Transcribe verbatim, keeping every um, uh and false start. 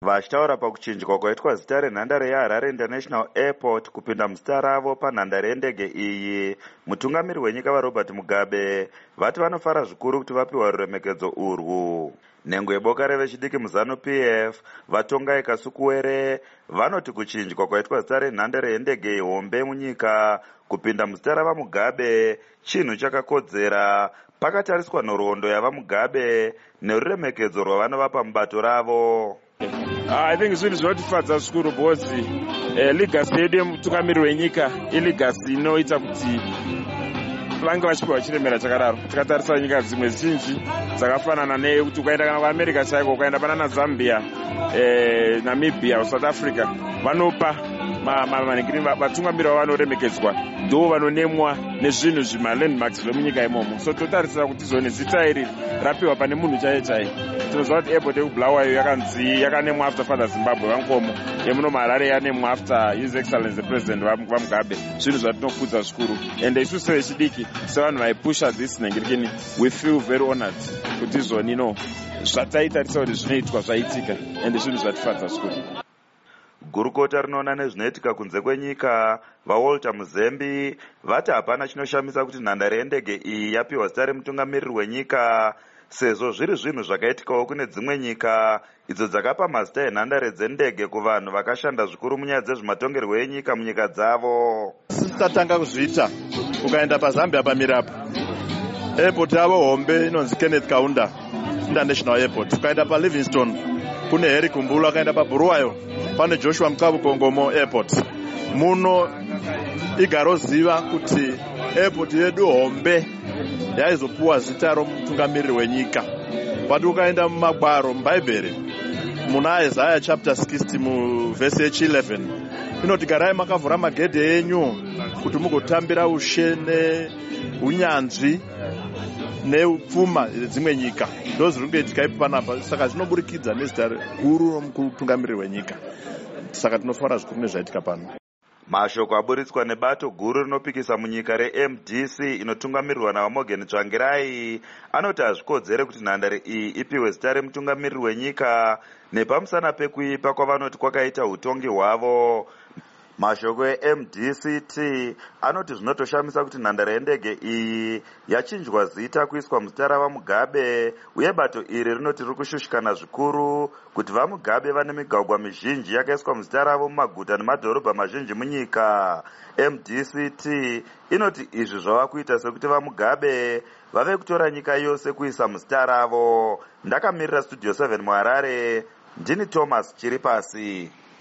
Vachitaura pakuchinjwa kwaitwa zita renhandare yeHarare International Airport kupinda muzita ravo panhandare yendege iyi, mutungamiri wenyika vaRobert Mugabe vati vanofara zvikuru kuti vapiwa ruremekedzo urwu. Nhengo yeboka revechidiki muZanu-P F vatongai Kasukuwere vanoti kuchinjwa kwaitwa zita renhandare yendege hombe munyika kupinda muzita ravaMugabe chinhu chakakodzera pakatariswa nhoroondo yavaMugabe neruremekedzo rwavanovapa mubato ravo. I think zvinhu zvinotifadza zvikuru because uh, legacy yedu yemutungamiri wenyika ilegacy inoita kuti vange vachipiwa chiremera chakadaro. Tikatarisa nyika dzimwe zhinji dzakafanana nekuti ukaenda kana kuAmerica chaiko, ukaenda pana naZambia, eh, Namibia, South Africa, vanopa vatungamiri vavo vanoremekedzwa ndo vanonemwa nezvinhu zvimalandmarks zvemunyika imomo. So totarisira kuti zone zita iri rapiwa pane munhu chaiye chaiye. Tinoziva kuti airport yekubulawayo yakanzi yakanemwa after Father Zimbabwe Vankomo, yemuno muHarare yanemwa after His Excellency the President vaMugabe. Zvinhu zvatinokudza zvikuru, ende isusu vechidiki sevanhu vaipusha this nhengirikini, we feel very honored kuti zone ino zvataitarisira kuti zvinoitwa zvaitika, ende zvinhu zvatifadza zvikuru. Gurukota rinoona nezvinoitika kunze kwenyika vaWalter Muzembi vati hapana chinoshamisa kuti nhandare yendege iyi yapiwa zita remutungamiriri wenyika, sezvo zviri zvinhu zvakaitikawo kune dzimwe nyika idzo dzakapa mazita enhandare dzendege kuvanhu vakashanda zvikuru munyaya dzezvematongerwo enyika munyika dzavo. Tatanga kuzviita, ukaenda paZambia pamirapo airport yavo hombe inonzi Kenneth Kaunda International Airport, ukaenda paLivingstone kune Harry Kumbula, ukaenda paBulawayo pane Joshua Mukabu Kongomo Airport. Muno igaroziva kuti airport yedu hombe yaizopuwa zita romutungamiriri wenyika. But ukaenda mumagwaro mubhaibheri muna Isaiah chapter sixty mu verse eleven inoti garai makavhura magedhe enyu kuti mugotambira ushe neunyanzvi neupfuma dzimwe nyika. Ndo zviri kuitika ipo panapa. Saka zvinoburikidza nezita guru romutungamiriri wenyika. Saka tinofara zvikuru nezvaitika pano. Mashoko aburitswa nebato guru rinopikisa munyika reM D C inotungamirirwa naMorgan Tsvangirai anoti hazvikodzere kuti nhandare iyi ipiwe zita remutungamiriri wenyika nepamusana pekuipa kwavanoti kwakaita utongi hwavo. Mashoko eM D C T anoti zvinotoshamisa kuti nhandare yendege iyi yachinjwa zita kuiswa muzita ravaMugabe, uye bato iri rinoti riri kushushikana zvikuru kuti vaMugabe vane migwagwa mizhinji yakaiswa muzita ravo mumaguta nemadhorobha mazhinji munyika. M D C T inoti izvi zvava kuita sekuti vaMugabe vave kutora nyika yose kuisa muzita ravo. Ndakamirira Studio seven muHarare, ndini Thomas Chiripasi.